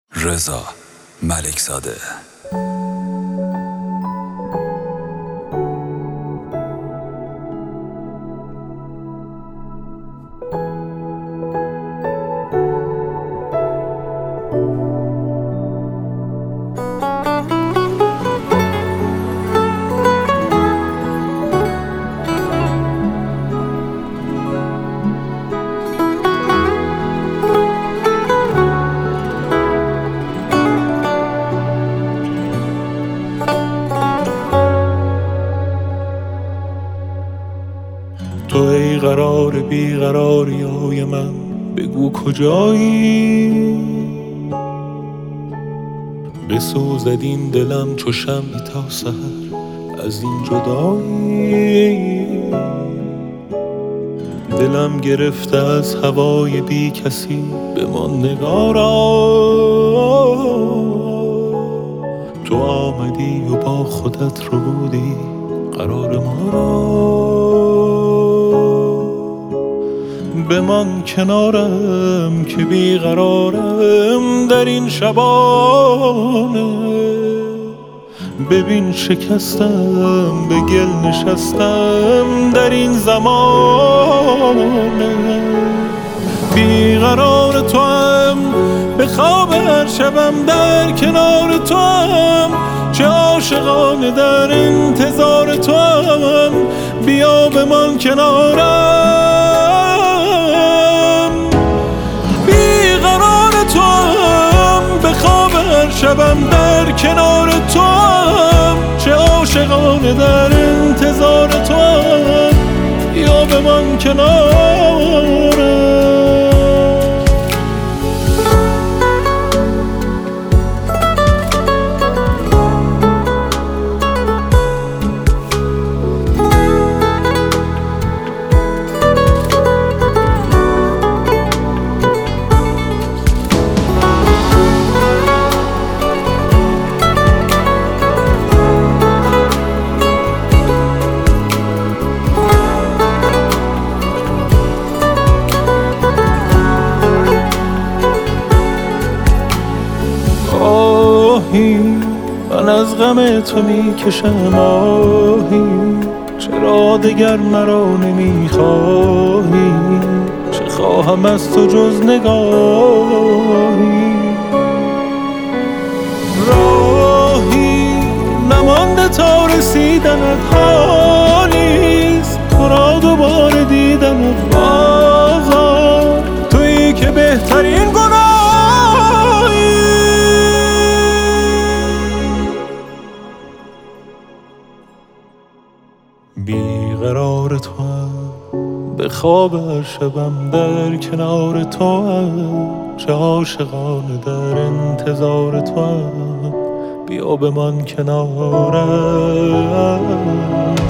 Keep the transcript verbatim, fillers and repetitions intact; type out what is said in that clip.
رضا ملکزاده. تو ای قرار بیقراری های من، بگو کجایی؟ بسوزد این دلم چو شمعی تا سحر از این جدایی. دلم گرفته از هوای بی کسی، بمان نگارا. تو آمدی و با خودت رو بودی قرار ما را. بمان کنارم که بیقرارم در این شبانه. ببین شکستم، به گل نشستم در این زمانه. بیقرار تو هم، به خواب هر شبم در کنار تو هم. چه عاشقانه در انتظار تو هم، بیا بمان کنارم. شبم در کنار تو هم، چه عاشقانه در انتظار تو هم، یا بمان کنارم. من از غم تو می کشم آهی، چرا دگر مرا نمی خواهی؟ چه خواهم از تو جز نگاهی؟ راهی نمانده تا رسیدنت حالیست، تو را دوباره دیدنت آزار. تویی که بهترین گناهی. بیقرار تو هم، به خواب هر شبم در کنار تو هم. چه عاشقانه در انتظار تو هم، بیا بمان کنارم.